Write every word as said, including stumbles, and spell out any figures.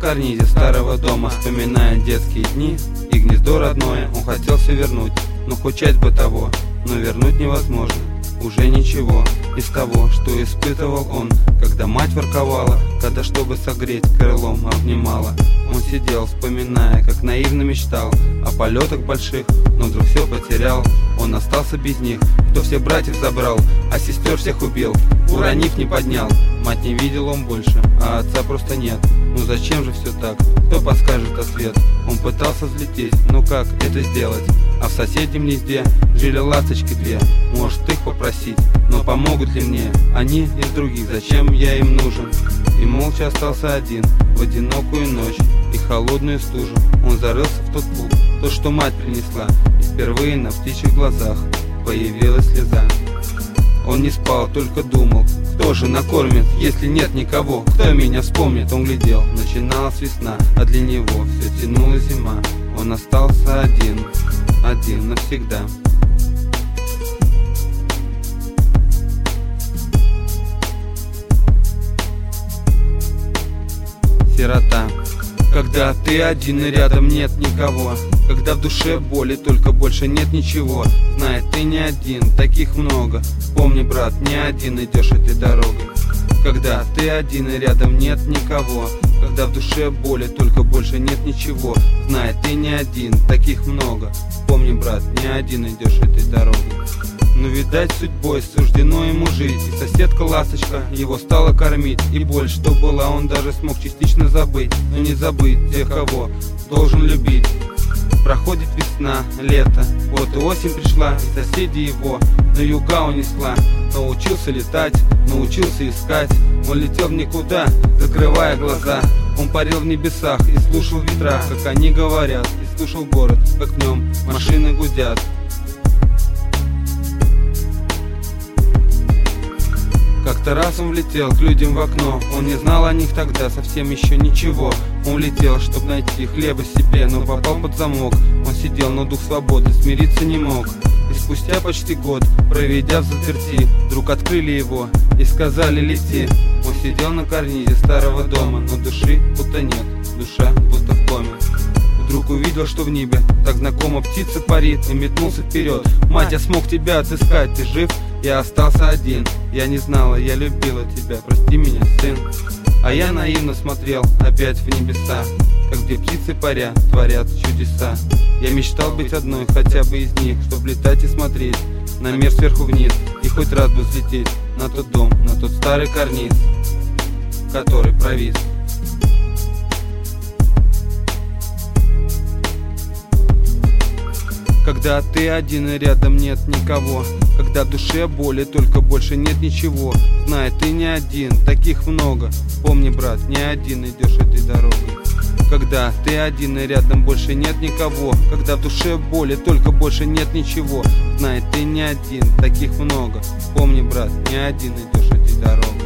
карнизе старого дома, вспоминая детские дни и гнездо родное. Он хотел все вернуть, но хоть часть бы того, но вернуть невозможно уже ничего из того, что испытывал он, когда мать ворковала, когда, чтобы согреть, крылом обнимала. Он сидел, вспоминая, как наивно мечтал о полетах больших, но вдруг все потерял. Он остался без них, кто всех братьев забрал, а сестер всех убил, уронив не поднял. Мать не видел он больше, а отца просто нет. Ну зачем же все так? Кто подскажет ответ? Он пытался взлететь, но как это сделать? А в соседнем гнезде жили ласточки две. Может их попросить, но помогут ли мне они из других? Зачем я им нужен? И молча остался один в одинокую ночь и холодную стужу. Он зарылся в тот пух, то, что мать принесла, и впервые на птичьих глазах появилась слеза. Он не спал, только думал, кто же накормит, если нет никого, кто меня вспомнит. Он глядел, начиналась весна, а для него все тянула зима. Он остался один, один навсегда. Сирота. Когда ты один и рядом нет никого, когда в душе боли, только больше нет ничего. Знай, ты не один, таких много. Помни, брат, не один идешь этой дорогой. Когда ты один и рядом нет никого, когда в душе боли, только больше нет ничего. Знай, ты не один, таких много. Помни, брат, не один идешь этой дорогой. Но, видать, судьбой суждено ему жить, и соседка ласточка его стала кормить. И боль, что была, он даже смог частично забыть, но не забыть тех, кого должен любить. Проходит весна, лето, вот и осень пришла, и соседи его на юга унесла. Научился летать, научился искать, он летел в никуда, закрывая глаза. Он парил в небесах и слушал ветра, как они говорят, и слушал город, как в нем машины гудят. Как-то раз он влетел к людям в окно, он не знал о них тогда совсем еще ничего. Он влетел, чтобы найти хлеба себе, но попал под замок. Он сидел, но дух свободы смириться не мог. И спустя почти год, проведя в заперти, вдруг открыли его и сказали: лети. Он сидел на карнизе старого дома, но души будто нет, душа будто в коме. Вдруг увидел, что в небе так знакомо птица парит, и метнулся вперед. Мать, я смог тебя отыскать, ты жив? Я остался один, я не знала, я любила тебя, прости меня, сын. А я наивно смотрел опять в небеса, как две птицы паря творят чудеса. Я мечтал быть одной, хотя бы из них, чтоб летать и смотреть на мир сверху вниз, и хоть раз бы взлететь на тот дом, на тот старый карниз, который провис. Когда ты один и рядом нет никого, когда в душе боли, только больше нет ничего. Знай, ты не один, таких много. Помни, брат, не один идешь этой дорогой. Когда ты один и рядом больше нет никого, когда в душе боли, только больше нет ничего. Знай, ты не один, таких много. Помни, брат, не один идешь этой дорогой.